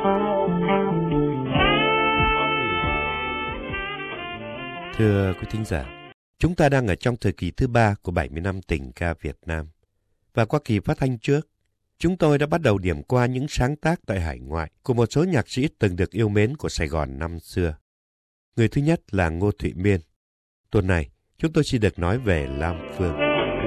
Thưa quý thính giả, chúng ta đang ở trong thời kỳ thứ 3 của 70 năm tình ca Việt Nam. Và qua kỳ phát thanh trước, chúng tôi đã bắt đầu điểm qua những sáng tác tại hải ngoại của một số nhạc sĩ từng được yêu mến của Sài Gòn năm xưa. Người thứ nhất là Ngô Thụy Miên. Tuần này, chúng tôi xin được nói về Lam Phương.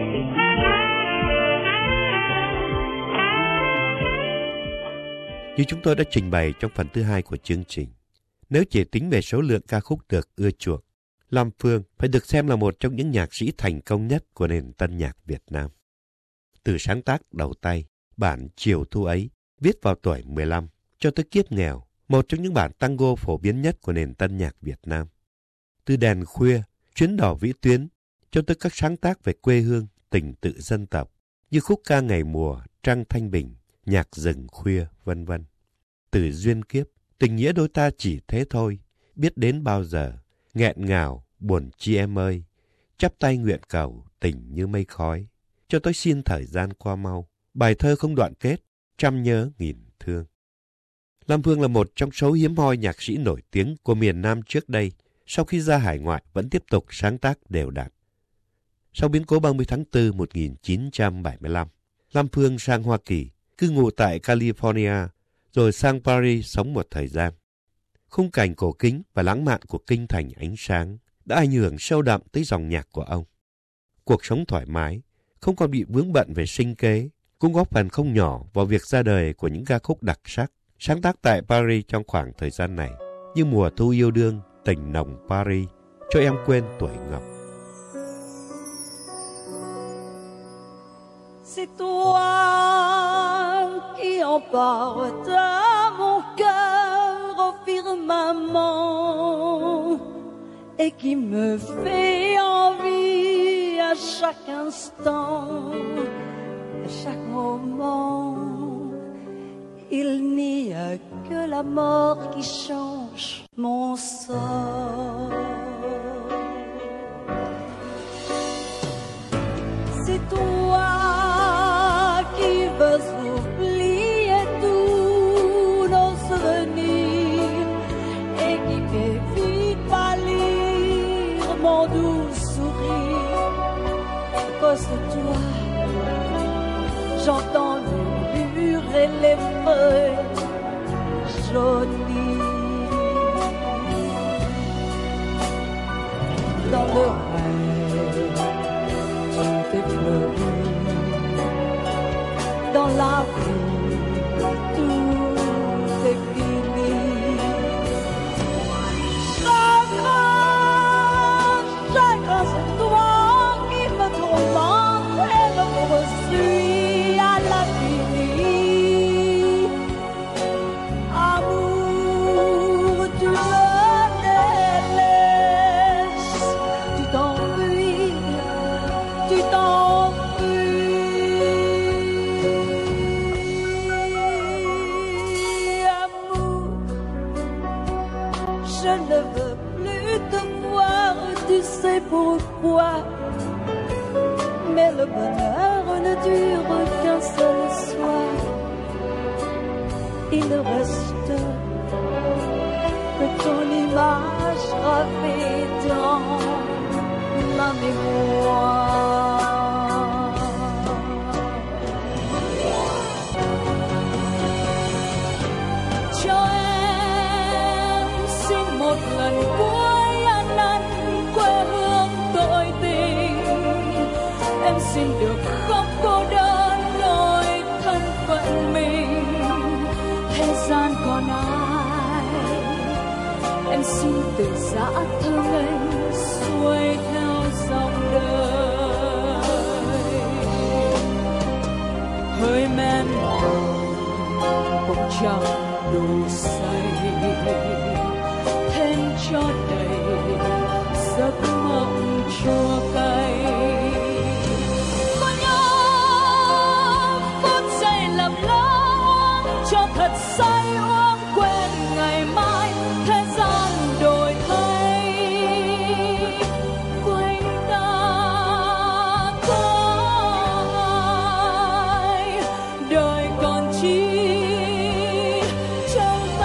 Như chúng tôi đã trình bày trong phần thứ 2 của chương trình, nếu chỉ tính về số lượng ca khúc được ưa chuộng, Lam Phương phải được xem là một trong những nhạc sĩ thành công nhất của nền tân nhạc Việt Nam. Từ sáng tác đầu tay, bản Chiều Thu Ấy, viết vào tuổi 15, cho tới Kiếp Nghèo, một trong những bản tango phổ biến nhất của nền tân nhạc Việt Nam. Từ Đèn Khuya, Chuyến Đò Vĩ Tuyến, cho tới các sáng tác về quê hương, tình tự dân tộc, như khúc ca Ngày Mùa, Trăng Thanh Bình, Nhạc Rừng Khuya, vân vân. Từ Duyên Kiếp, Tình Nghĩa Đôi Ta Chỉ Thế Thôi, Biết Đến Bao Giờ, Nghẹn Ngào, Buồn Chi Em Ơi, Chắp Tay Nguyện Cầu, Tình Như Mây Khói, cho tới Xin Thời Gian Qua Mau, bài thơ không đoạn kết, Trăm Nhớ Nghìn Thương. Lam Phương là một trong số hiếm hoi nhạc sĩ nổi tiếng của miền Nam trước đây, sau khi ra hải ngoại vẫn tiếp tục sáng tác đều đặn. Sau biến cố 30 tháng 4 1975, Lam Phương sang Hoa Kỳ, cư ngụ tại California, rồi sang Paris sống một thời gian. Khung cảnh cổ kính và lãng mạn của kinh thành ánh sáng đã ảnh hưởng sâu đậm tới dòng nhạc của ông. Cuộc sống thoải mái, không còn bị vướng bận về sinh kế, cũng góp phần không nhỏ vào việc ra đời của những ca khúc đặc sắc, sáng tác tại Paris trong khoảng thời gian này, như Mùa Thu Yêu Đương, Tình Nồng Paris, Cho Em Quên Tuổi Ngọc. C'est toi qui emporte mon cœur au firmament et qui me fait envie à chaque instant, à chaque moment. Il n'y a que la mort qui change mon sort. C'est toi qui veux oublier tous nos souvenirs et qui fait vite pâlir mon doux sourire. À cause de toi, j'entends le murmure et les feuilles jaunies. Dans le rêve, tout est fleuri. Dans la vie, tout est fini. Chagrin, chagrin, c'est toi qui me tourmente et me poursuit à l'infini. Amour, tu me délaisses, tu t'enfuis, tu t'enfuis. Amour, je ne veux plus te voir, tu sais pourquoi. Mais le bonheur ne dure qu'un seul soir. Il ne reste que ton image gravée dans ma mémoire. Cho em xin một lần cuối ăn năn quê hương tội tình. Em xin được không cô đơn nỗi thân phận mình. Thế gian còn ai, em xin từ giã thơ ngây xuôi theo dòng đời. Hơi men hồng cũng chẳng đủ say, thêm cho đầy giấc mộng chua cay. Có nhớ phút giây lầm lỡ cho thật say uống quên ngày mai. Thế gian đổi thay, quanh ta có ai, đời còn chi trong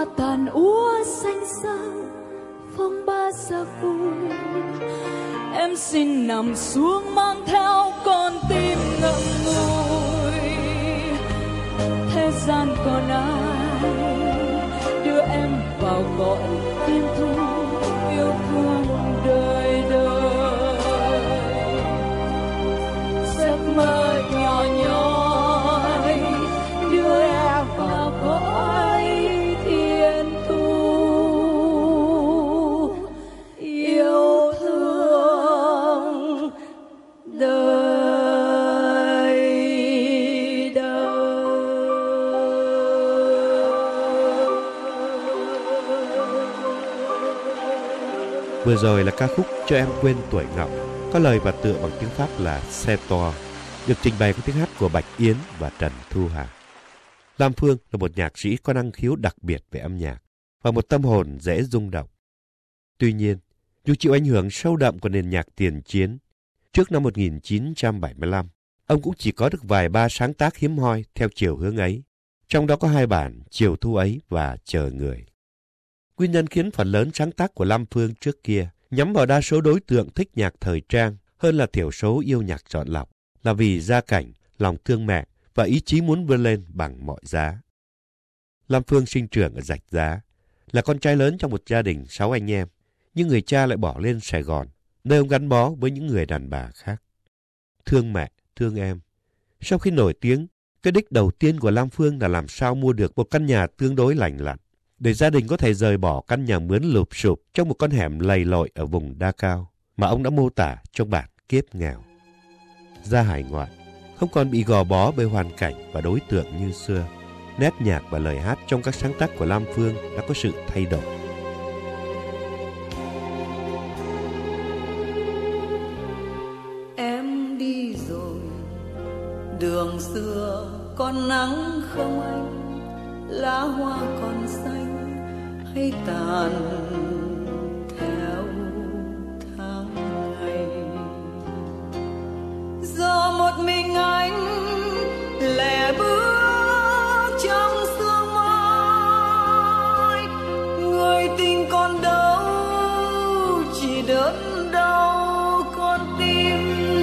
tàn úa xanh xao phong ba xa vui. Em xin nằm xuống mang theo con tim ngậm ngùi. Thế gian còn ai đưa em vào cõi tiên thu yêu thương đời đời. Giấc mơ nhỏ nhoi đưa em vào cõi thiên thu yêu thương đời đời. Vừa rồi là ca khúc Cho Em Quên Tuổi Ngọc, có lời và tựa bằng tiếng Pháp là Xe To, được trình bày với tiếng hát của Bạch Yến và Trần Thu Hà. Lam Phương là một nhạc sĩ có năng khiếu đặc biệt về âm nhạc và một tâm hồn dễ rung động. Tuy nhiên, dù chịu ảnh hưởng sâu đậm của nền nhạc tiền chiến, trước năm 1975, ông cũng chỉ có được vài ba sáng tác hiếm hoi theo chiều hướng ấy, trong đó có 2 bản Chiều Thu Ấy và Chờ Người. Nguyên nhân khiến phần lớn sáng tác của Lam Phương trước kia nhắm vào đa số đối tượng thích nhạc thời trang hơn là thiểu số yêu nhạc chọn lọc, là vì gia cảnh, lòng thương mẹ và ý chí muốn vươn lên bằng mọi giá. Lam Phương sinh trưởng ở Rạch Giá, là con trai lớn trong một gia đình 6 anh em, nhưng người cha lại bỏ lên Sài Gòn, nơi ông gắn bó với những người đàn bà khác. Thương mẹ, thương em. Sau khi nổi tiếng, cái đích đầu tiên của Lam Phương là làm sao mua được một căn nhà tương đối lành lặn, để gia đình có thể rời bỏ căn nhà mướn lụp sụp trong một con hẻm lầy lội ở vùng Đa Cao mà ông đã mô tả trong bản Kiếp Nghèo. Ra hải ngoại, không còn bị gò bó bởi hoàn cảnh và đối tượng như xưa. Nét nhạc và lời hát trong các sáng tác của Lam Phương đã có sự thay đổi. Em đi rồi, đường xưa còn nắng không anh, lá hoa còn xanh hay tàn theo tháng ngày. Giờ một mình anh lẻ bước trong sương mai, người tình còn đâu chỉ đớn đau con tim.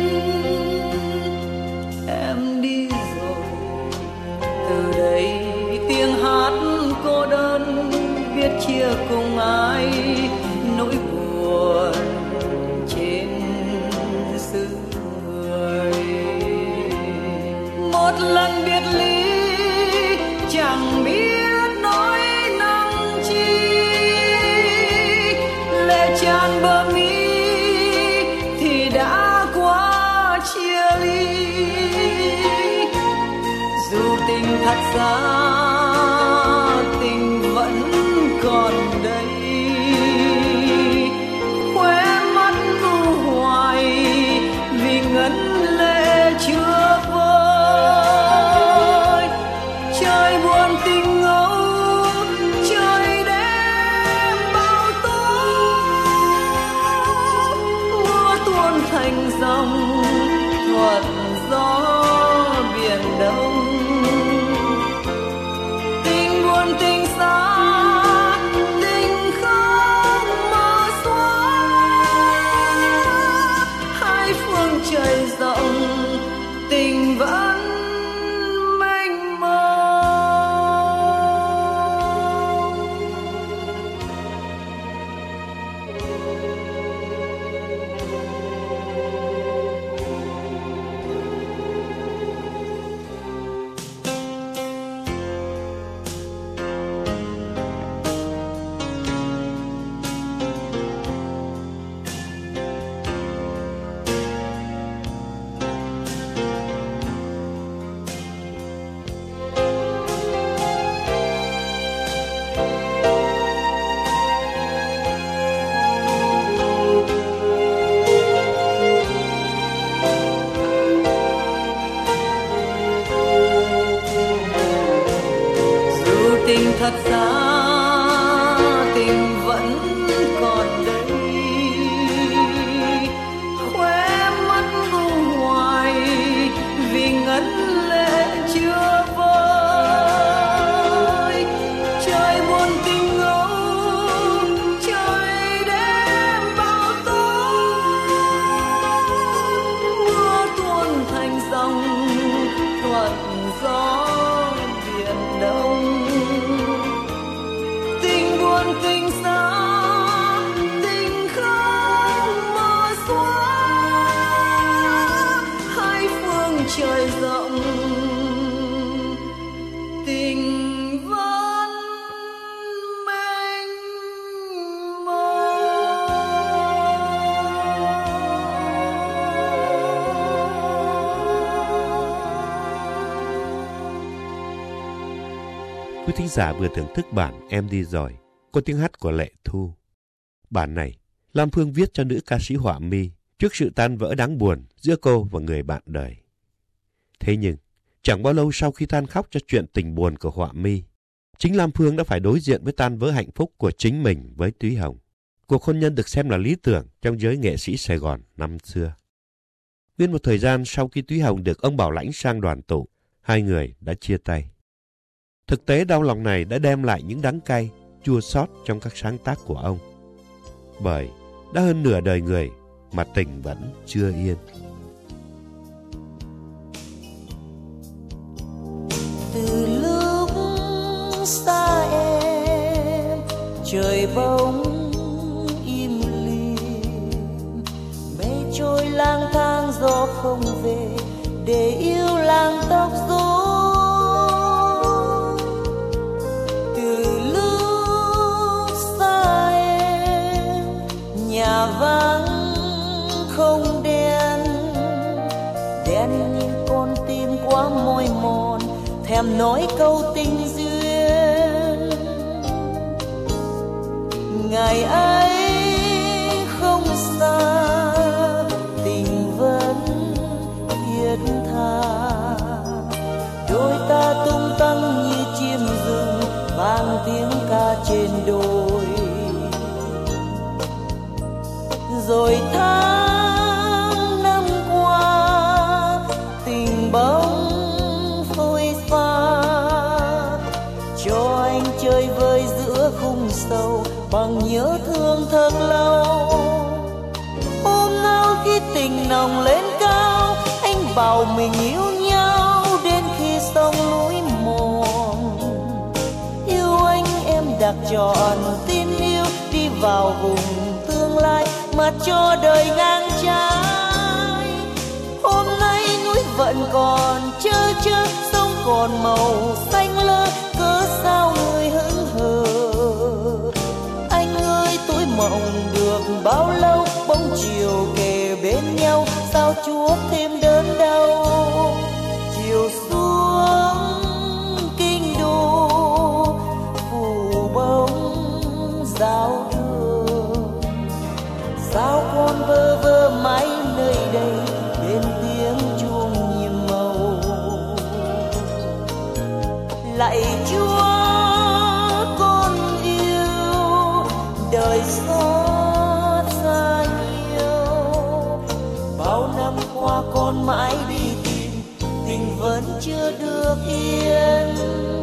Em đi rồi, từ đây tiếng hát cô đơn biết chia cùng ai nỗi buồn trên xứ người. Một lần biệt ly chẳng biết nói năng chi, lệ tràn bờ mi thì đã quá chia ly. Dù tình thật ra tình vẫn còn đây, khóe mắt u hoài vì ngấn lệ chưa vơi. Trời buồn tình ngâu, trời đêm bao tố, mưa tuôn thành dòng thuận gió biển đông. Tình buồn tình xa, tình đường tình xa, tình không mờ xóa. Hai phương trời rộng, tình vẫn mênh mông. Quý thính giả vừa thưởng thức bản Em Đi Rồi, có tiếng hát của Lệ Thu. Bản này, Lam Phương viết cho nữ ca sĩ Họa Mi trước sự tan vỡ đáng buồn giữa cô và người bạn đời. Thế nhưng, chẳng bao lâu sau khi than khóc cho chuyện tình buồn của Họa Mi, chính Lam Phương đã phải đối diện với tan vỡ hạnh phúc của chính mình với Túy Hồng. Cuộc hôn nhân được xem là lý tưởng trong giới nghệ sĩ Sài Gòn năm xưa. Nguyên một thời gian sau khi Túy Hồng được ông Bảo Lãnh sang đoàn tụ, hai người đã chia tay. Thực tế đau lòng này đã đem lại những đắng cay, chua xót trong các sáng tác của ông. Bởi đã hơn nửa đời người mà tình vẫn chưa yên. Từ lúc xa em, trời bỗng im lìm, mây trôi lang thang gió không về, để yêu làng tóc rối. Từ lúc xa em, nhà vắng không đèn, đèn nhìn con tim quá mỏi mòn, thèm nói câu tình duyên. Ngày ấy không xa, tình vẫn thiết tha, đôi ta tung tăng như chim rừng, vang tiếng ca trên đồi. Rồi tháng năm qua, tình bỗng phôi pha, cho anh chơi vơi giữa khung sầu bằng nhớ thương thật lâu. Hôm nào khi tình nồng lên cao, anh bảo mình yêu nhau đến khi sông núi mòn. Yêu anh em đặt trọn tin yêu, đi vào vùng tương lai mà cho đời ngang trái. Hôm nay núi vẫn còn trơ trơ, sông còn màu xanh lơ, cớ sao người hững hờ. Anh ơi tôi mộng được bao lâu, bóng chiều kề bên nhau, sao chuốc thêm đớn đau. Chiều xuống kinh đô, phủ bóng giao đường, sao con vơ vơ mãi nơi đây, bên tiếng chuông nhịp màu. Lạy Chúa con yêu, đời xót xa nhiều. Bao năm qua con mãi đi tìm, tình vẫn chưa được yên.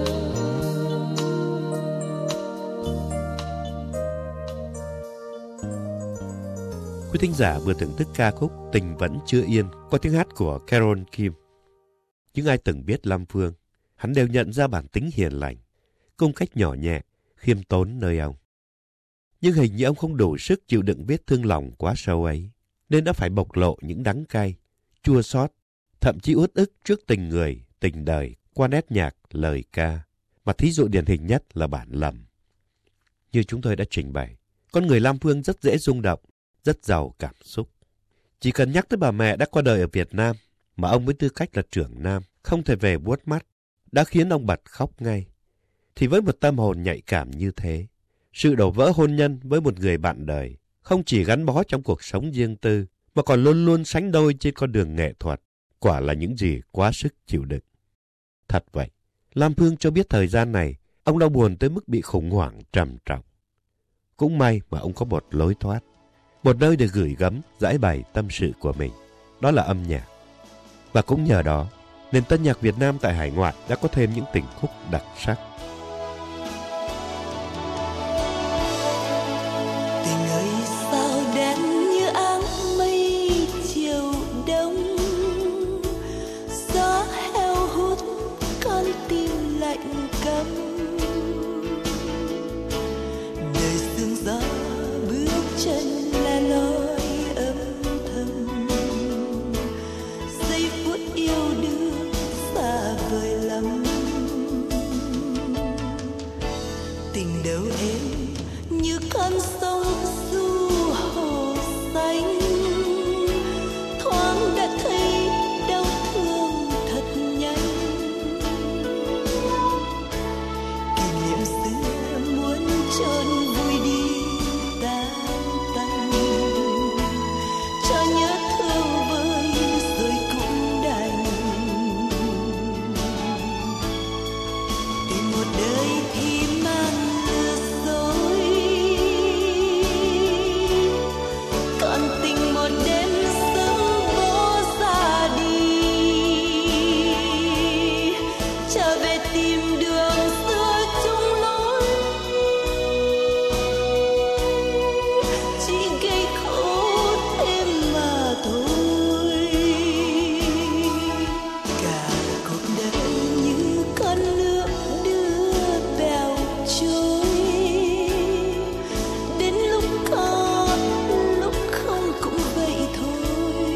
Quý thính giả vừa thưởng thức ca khúc Tình Vẫn Chưa Yên qua tiếng hát của Carole Kim. Những ai từng biết Lam Phương, hắn đều nhận ra bản tính hiền lành, cung cách nhỏ nhẹ, khiêm tốn nơi ông. Nhưng hình như ông không đủ sức chịu đựng vết thương lòng quá sâu ấy, nên đã phải bộc lộ những đắng cay, chua xót, thậm chí uất ức trước tình người, tình đời qua nét nhạc, lời ca, mà thí dụ điển hình nhất là bản Lầm. Như chúng tôi đã trình bày, con người Lam Phương rất dễ rung động, rất giàu cảm xúc. Chỉ cần nhắc tới bà mẹ đã qua đời ở Việt Nam, mà ông với tư cách là trưởng nam, không thể về buốt mắt, đã khiến ông bật khóc ngay. Thì với một tâm hồn nhạy cảm như thế, sự đổ vỡ hôn nhân với một người bạn đời không chỉ gắn bó trong cuộc sống riêng tư, mà còn luôn luôn sánh đôi trên con đường nghệ thuật, quả là những gì quá sức chịu đựng. Thật vậy, Lam Phương cho biết thời gian này, ông đau buồn tới mức bị khủng hoảng trầm trọng. Cũng may mà ông có một lối thoát, một nơi để gửi gắm, giải bày tâm sự của mình, đó là âm nhạc. Và cũng nhờ đó, nền tân nhạc Việt Nam tại hải ngoại đã có thêm những tình khúc đặc sắc. Tình ấy sao đen như áng mây chiều đông, gió heo hút con tim lạnh câm. chân là lối âm thầm, giây phút yêu đương xa vời lắm. Tình đầu em như con sông du hồ xanh, thoáng đã thấy đau thương thật nhanh. Kỷ niệm xưa muốn chôn vùi đi tan tành, cho nhớ thương vơi rồi cũng đành. Tìm một đời thì mang lừa dối, còn tình một đêm sớm bỏ ra đi, trở về tìm đường xưa chung lối, chỉ gây khổ thêm mà thôi. Cả cuộc đời như con nước đưa bèo trôi, đến lúc có lúc không cũng vậy thôi.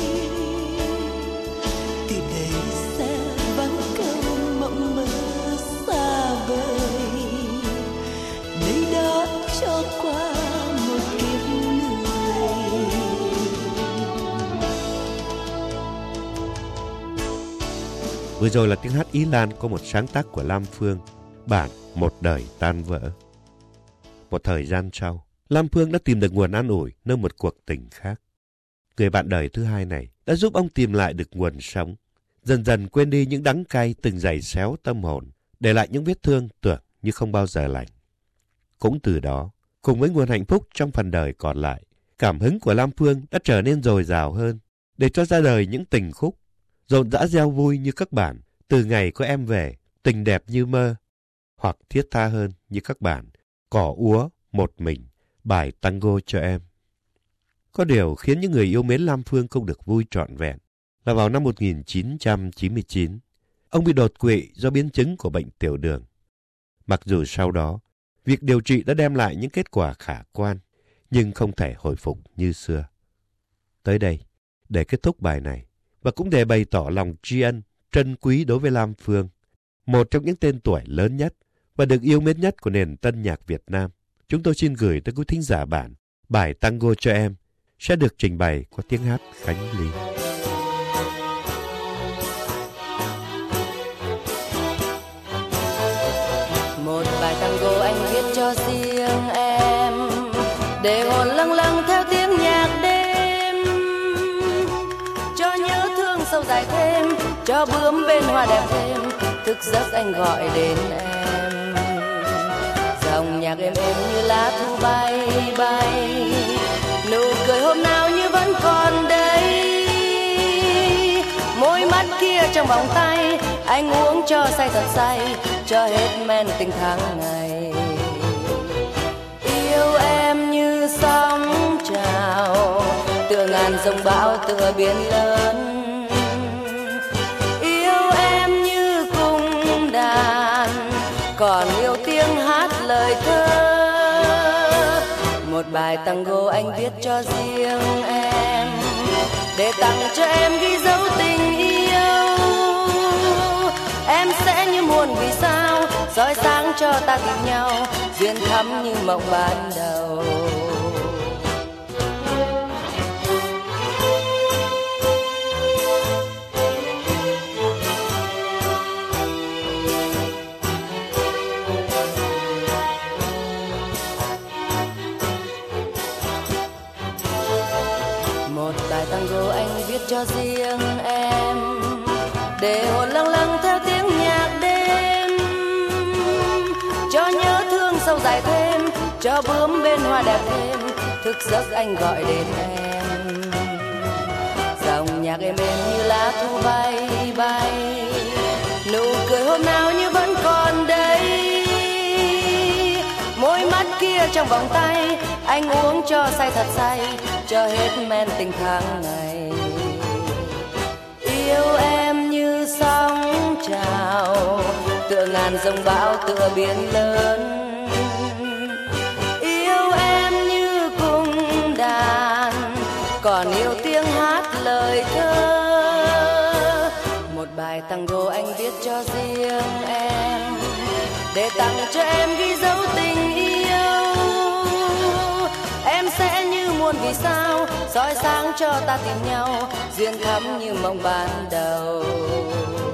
Từ đây sẽ vắng câu mộng mơ xa vời, nơi đó cho qua một kiếp người. Vừa rồi là tiếng hát Ý Lan có một sáng tác của Lam Phương, bản Một đời tan vỡ. Một thời gian sau, Lam Phương đã tìm được nguồn an ủi nơi một cuộc tình khác. Người bạn đời thứ hai này đã giúp ông tìm lại được nguồn sống, dần dần quên đi những đắng cay từng giày xéo tâm hồn, để lại những vết thương tưởng như không bao giờ lành. Cũng từ đó, cùng với nguồn hạnh phúc trong phần đời còn lại, cảm hứng của Lam Phương đã trở nên dồi dào hơn, để cho ra đời những tình khúc rộn rã reo vui như các bản Từ Ngày Có Em Về, Tình Đẹp Như Mơ, hoặc thiết tha hơn như các bản Cỏ Úa, Một Mình, Bài Tango Cho Em. Có điều khiến những người yêu mến Lam Phương không được vui trọn vẹn là vào năm 1999, ông bị đột quỵ do biến chứng của bệnh tiểu đường. Mặc dù sau đó, việc điều trị đã đem lại những kết quả khả quan, nhưng không thể hồi phục như xưa. Tới đây, để kết thúc bài này, và cũng để bày tỏ lòng tri ân, trân quý đối với Lam Phương, một trong những tên tuổi lớn nhất và được yêu mến nhất của nền tân nhạc Việt Nam, chúng tôi xin gửi tới quý thính giả bản Bài Tango Cho Em sẽ được trình bày qua tiếng hát Khánh Ly. Một bài tango anh viết cho riêng em, để hồn lâng lâng theo tiếng nhạc đêm, cho nhớ thương sâu dài thêm, cho bướm bên hoa đẹp thêm, thức giấc anh gọi đến em. Dòng nhạc êm như lá thu bay bay, nụ cười hôm nào như vẫn còn đây, môi mắt kia trong vòng tay, anh uống cho say thật say, cho hết men tình tháng ngày. Yêu em như sóng trào, tựa ngàn dòng bão tựa biển lớn. Yêu em như cung đàn, còn yêu tiếng hát lời thơ. Một bài tango anh viết cho riêng em, để tặng cho em ghi dấu tình yêu. Em sẽ như muôn vì sao, soi sáng cho ta tìm nhau, duyên thắm như mộng ban đầu. Một bài tango anh viết cho riêng em, để hồn lâng lâng theo tiếng nhạc đêm, cho nhớ thương sâu dài thêm, cho bướm bên hoa đẹp thêm, thức giấc anh gọi đến em. Dòng nhạc êm như lá thu bay bay, nụ cười hôm nào như vẫn còn đây, môi mắt kia trong vòng tay, anh uống cho say thật say, cho hết men tình tháng ngày. Yêu em như sóng trào, tựa ngàn dòng bão tựa biển lớn. Yêu em như cung tặng cho em ghi dấu tình yêu. Em sẽ như muôn vì sao soi sáng cho ta tìm nhau, duyên thắm như mộng ban đầu.